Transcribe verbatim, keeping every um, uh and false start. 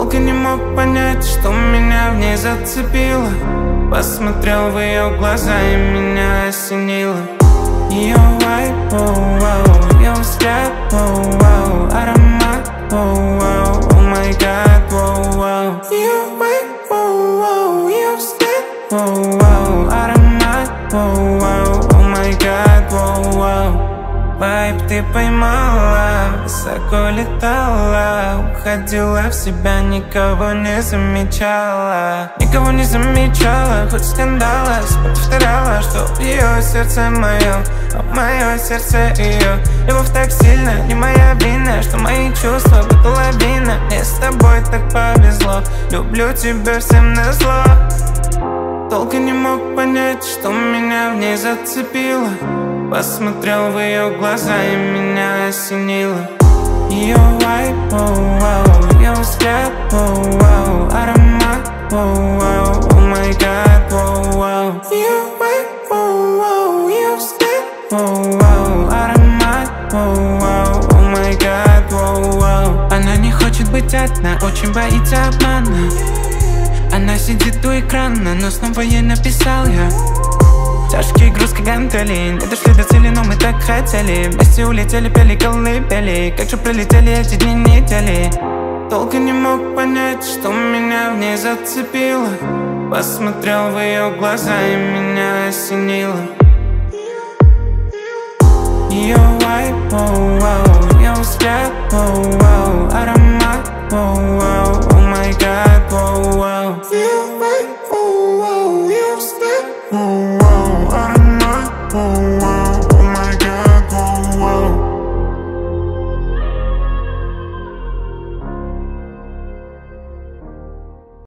Долго не мог понять, что меня в ней зацепило. Посмотрел в ее глаза и меня осенило. Ее вайб, оу-вау, ее взгляд, оу-вау, аромат, оу-вау, о май гад, оу-вау. Ее вайб, оу-вау, ее взгляд, оу-вау, аромат, оу-вау, о май гад, оу-вау. Вайб ты поймала, высоко летала, уходила в себя, никого не замечала. Никого не замечала, хоть скандала, себе повторяла, что ее сердце мое, а мое сердце ее. Любовь так сильно, не моя вина, что мои чувства будто лавина. Мне с тобой так повезло, люблю тебя всем назло. Долго не мог понять, что меня в ней зацепило. Посмотрел в ее глаза и меня осенило. Ее вайб, оу-вау, ее взгляд, оу-вау, аромат, оу-вау, о май гад, оу-вау. Ее вайб, оу-вау, ее взгляд, оу-вау, аромат, оу-вау, о май гад, оу-вау. Она не хочет быть одна, очень боится обмана. Она сидит у экрана, но снова ей написал я. Тяжкие грузки гантели, не дошли до цели, но мы так хотели. Вместе улетели, пели колыбели, как же пролетели эти дни, недели. Долго не мог понять, что меня в ней зацепило. Посмотрел в ее глаза и меня осенило. Ее вайб, оу-вау, ее взгляд, оу-вау, аромат, оу-вау, о май гад, оу-вау. Ее вайб, оу-вау, ее взгляд, оу-вау, аромат, оу-вау.